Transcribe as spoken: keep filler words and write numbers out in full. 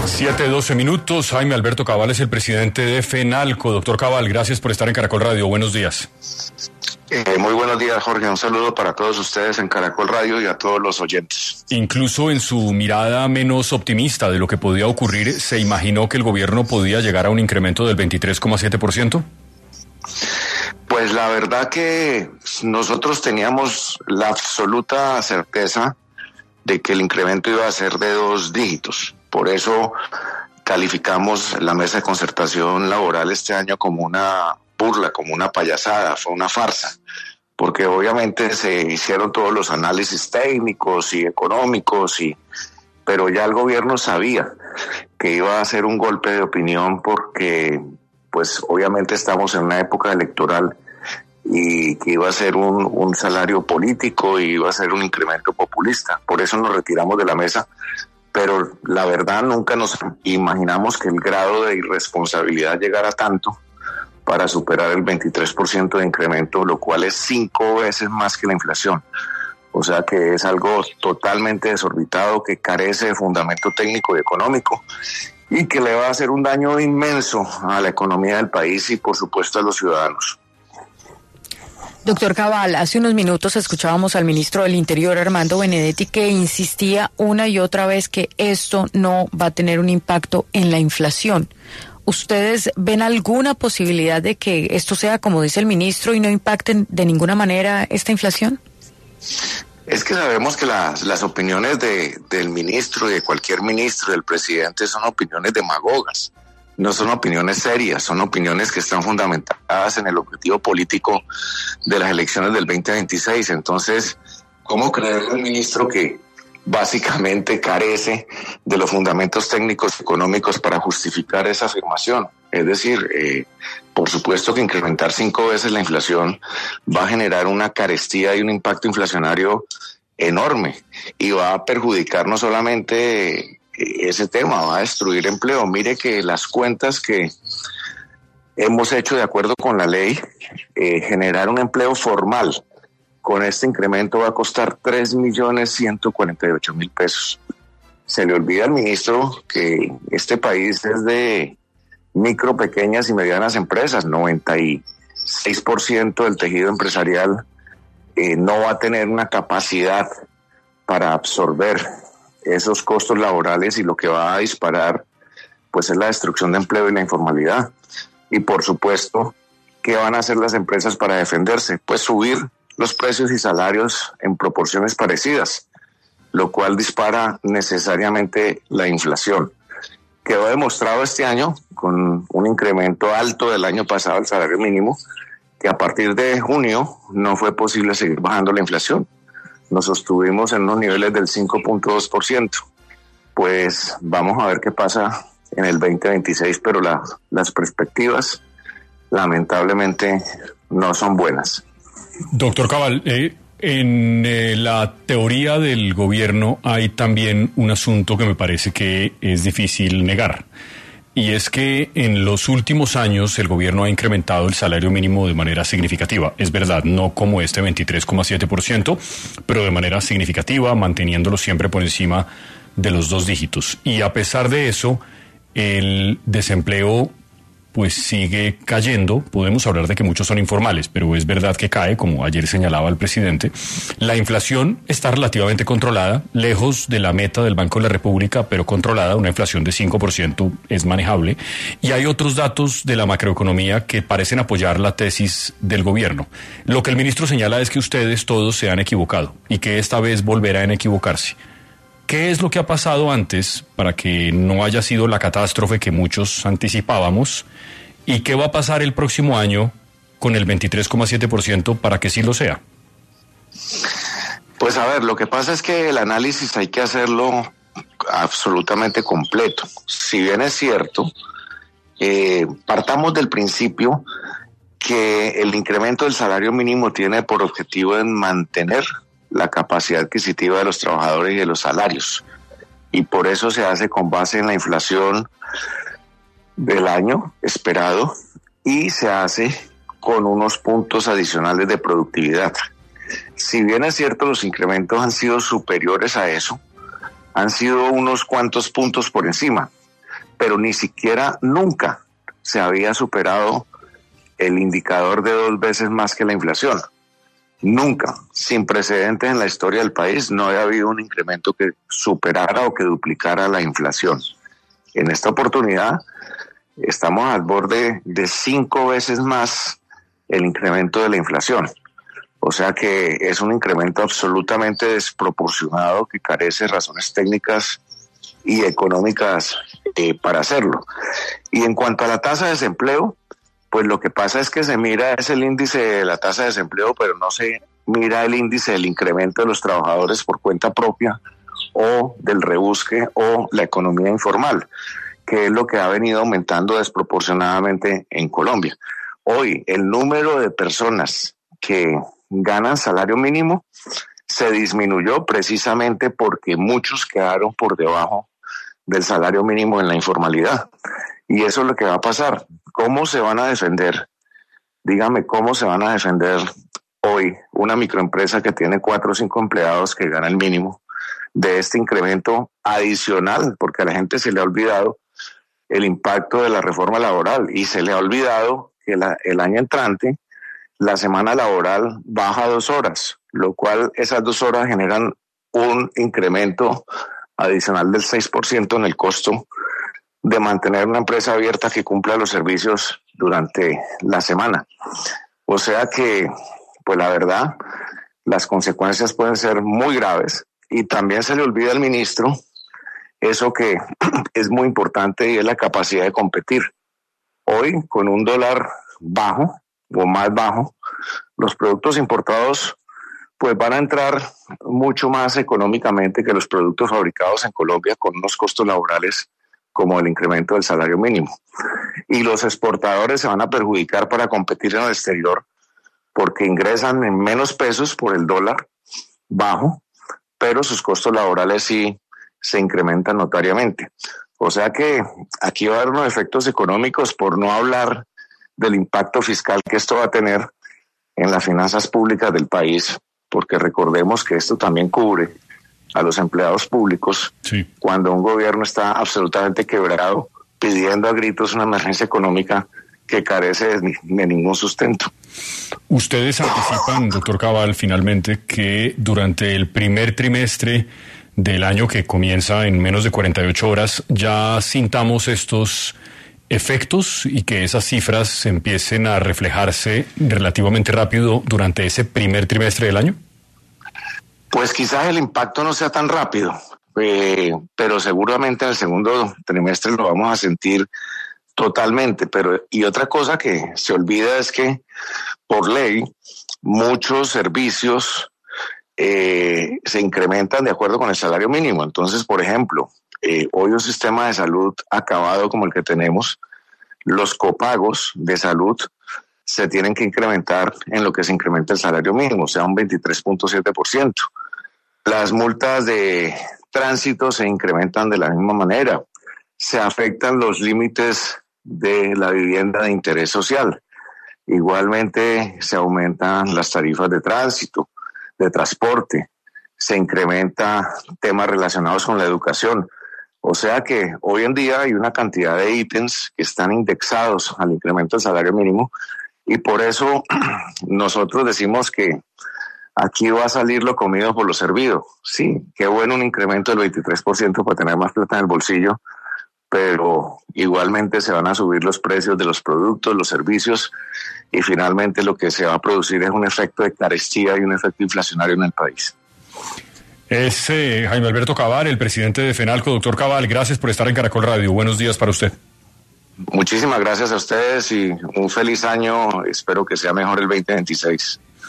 siete, doce minutos. Jaime Alberto Cabal es el presidente de FENALCO. Doctor Cabal, gracias por estar en Caracol Radio. Buenos días. Eh, muy buenos días, Jorge. Un saludo para todos ustedes en Caracol Radio y a todos los oyentes. Incluso en su mirada menos optimista de lo que podía ocurrir, ¿se imaginó que el gobierno podía llegar a un incremento del veintitrés coma siete por ciento? Pues la verdad que nosotros teníamos la absoluta certeza de que el incremento iba a ser de dos dígitos. Por eso calificamos la mesa de concertación laboral este año como una burla, como una payasada, fue una farsa, porque obviamente se hicieron todos los análisis técnicos y económicos, y pero ya el gobierno sabía que iba a ser un golpe de opinión porque pues obviamente estamos en una época electoral y que iba a ser un, un salario político y iba a ser un incremento populista. Por eso nos retiramos de la mesa, pero la verdad nunca nos imaginamos que el grado de irresponsabilidad llegara tanto para superar el veintitrés por ciento de incremento, lo cual es cinco veces más que la inflación. O sea que es algo totalmente desorbitado, que carece de fundamento técnico y económico y que le va a hacer un daño inmenso a la economía del país y por supuesto a los ciudadanos. Doctor Cabal, hace unos minutos escuchábamos al ministro del Interior, Armando Benedetti, que insistía una y otra vez que esto no va a tener un impacto en la inflación. ¿Ustedes ven alguna posibilidad de que esto sea como dice el ministro y no impacte de ninguna manera esta inflación? Es que sabemos que las, las opiniones de, del ministro y de cualquier ministro, del presidente, son opiniones demagogas. No son opiniones serias, son opiniones que están fundamentadas en el objetivo político de las elecciones del veinte veintiséis. Entonces, ¿cómo creerle al ministro que básicamente carece de los fundamentos técnicos y económicos para justificar esa afirmación? Es decir, eh, por supuesto que incrementar cinco veces la inflación va a generar una carestía y un impacto inflacionario enorme y va a perjudicar no solamente ese tema, va a destruir empleo. Mire que las cuentas que hemos hecho de acuerdo con la ley, eh, generar un empleo formal con este incremento va a costar tres millones ciento cuarenta y ocho mil pesos. Se le olvida al ministro que este país es de micro, pequeñas y medianas empresas. noventa y seis por ciento del tejido empresarial eh, no va a tener una capacidad para absorber esos costos laborales, y lo que va a disparar pues es la destrucción de empleo y la informalidad. Y por supuesto, ¿qué van a hacer las empresas para defenderse? Pues subir los precios y salarios en proporciones parecidas, lo cual dispara necesariamente la inflación. Quedó demostrado este año, con un incremento alto del año pasado del salario mínimo, que a partir de junio no fue posible seguir bajando la inflación. Nos sostuvimos en unos niveles del cinco punto dos por ciento. Pues vamos a ver qué pasa en el veinte veintiséis, pero la, las perspectivas lamentablemente no son buenas. Doctor Cabal, eh, en eh, la teoría del gobierno hay también un asunto que me parece que es difícil negar. Y es que en los últimos años el gobierno ha incrementado el salario mínimo de manera significativa. Es verdad, no como este veintitrés coma siete por ciento, pero de manera significativa, manteniéndolo siempre por encima de los dos dígitos. Y a pesar de eso, el desempleo pues sigue cayendo. Podemos hablar de que muchos son informales, pero es verdad que cae, como ayer señalaba el presidente. La inflación está relativamente controlada, lejos de la meta del Banco de la República, pero controlada. Una inflación de cinco por ciento es manejable. Y hay otros datos de la macroeconomía que parecen apoyar la tesis del gobierno. Lo que el ministro señala es que ustedes todos se han equivocado y que esta vez volverán a equivocarse. ¿Qué es lo que ha pasado antes para que no haya sido la catástrofe que muchos anticipábamos? ¿Y qué va a pasar el próximo año con el veintitrés coma siete por ciento para que sí lo sea? Pues a ver, lo que pasa es que el análisis hay que hacerlo absolutamente completo. Si bien es cierto, eh, partamos del principio que el incremento del salario mínimo tiene por objetivo en mantener la capacidad adquisitiva de los trabajadores y de los salarios, y por eso se hace con base en la inflación del año esperado y se hace con unos puntos adicionales de productividad. Si bien es cierto, los incrementos han sido superiores a eso, han sido unos cuantos puntos por encima. pero ni siquiera nunca se había superado el indicador de dos veces más que la inflación. Nunca, sin precedentes en la historia del país, no había habido un incremento que superara o que duplicara la inflación. En esta oportunidad estamos al borde de cinco veces más el incremento de la inflación. O sea que es un incremento absolutamente desproporcionado que carece de razones técnicas y económicas eh, para hacerlo. Y en cuanto a la tasa de desempleo, pues lo que pasa es que se mira es el índice de la tasa de desempleo, pero no se mira el índice del incremento de los trabajadores por cuenta propia o del rebusque o la economía informal, que es lo que ha venido aumentando desproporcionadamente en Colombia. Hoy el número de personas que ganan salario mínimo se disminuyó precisamente porque muchos quedaron por debajo del salario mínimo en la informalidad. Y eso es lo que va a pasar. ¿Cómo se van a defender? Dígame, ¿cómo se van a defender hoy una microempresa que tiene cuatro o cinco empleados que gana el mínimo de este incremento adicional? Porque a la gente se le ha olvidado el impacto de la reforma laboral y se le ha olvidado que la, el año entrante la semana laboral baja dos horas, lo cual esas dos horas generan un incremento adicional del seis por ciento en el costo de mantener una empresa abierta que cumpla los servicios durante la semana. O sea que, pues la verdad, las consecuencias pueden ser muy graves y también se le olvida al ministro eso que es muy importante y es la capacidad de competir. Hoy, con un dólar bajo o más bajo, los productos importados pues van a entrar mucho más económicamente que los productos fabricados en Colombia con unos costos laborales como el incremento del salario mínimo. Y los exportadores se van a perjudicar para competir en el exterior porque ingresan en menos pesos por el dólar bajo, pero sus costos laborales sí se incrementan notariamente. O sea que aquí va a haber unos efectos económicos, por no hablar del impacto fiscal que esto va a tener en las finanzas públicas del país, porque recordemos que esto también cubre a los empleados públicos, sí, cuando un gobierno está absolutamente quebrado, pidiendo a gritos una emergencia económica que carece de, de ningún sustento. Ustedes anticipan, doctor Cabal, finalmente que durante el primer trimestre del año que comienza en menos de cuarenta y ocho horas ya sintamos estos efectos y que esas cifras empiecen a reflejarse relativamente rápido durante ese primer trimestre del año? Pues quizás el impacto no sea tan rápido, eh, pero seguramente en el segundo trimestre lo vamos a sentir totalmente. Pero y otra cosa que se olvida es que por ley muchos servicios eh, se incrementan de acuerdo con el salario mínimo. Entonces, por ejemplo, eh, hoy un sistema de salud acabado como el que tenemos, los copagos de salud se tienen que incrementar en lo que se incrementa el salario mínimo, o sea, un veintitrés punto siete por ciento. Las multas de tránsito se incrementan de la misma manera. Se afectan los límites de la vivienda de interés social. Igualmente se aumentan las tarifas de tránsito, de transporte. Se incrementa temas relacionados con la educación. O sea que hoy en día hay una cantidad de ítems que están indexados al incremento del salario mínimo. Y por eso nosotros decimos que aquí va a salir lo comido por lo servido. Sí, qué bueno un incremento del veintitrés por ciento para tener más plata en el bolsillo, pero igualmente se van a subir los precios de los productos, los servicios, y finalmente lo que se va a producir es un efecto de carestía y un efecto inflacionario en el país. Es eh, Jaime Alberto Cabal, el presidente de FENALCO. Doctor Cabal, gracias por estar en Caracol Radio. Buenos días para usted. Muchísimas gracias a ustedes y un feliz año. Espero que sea mejor el veinte veintiséis.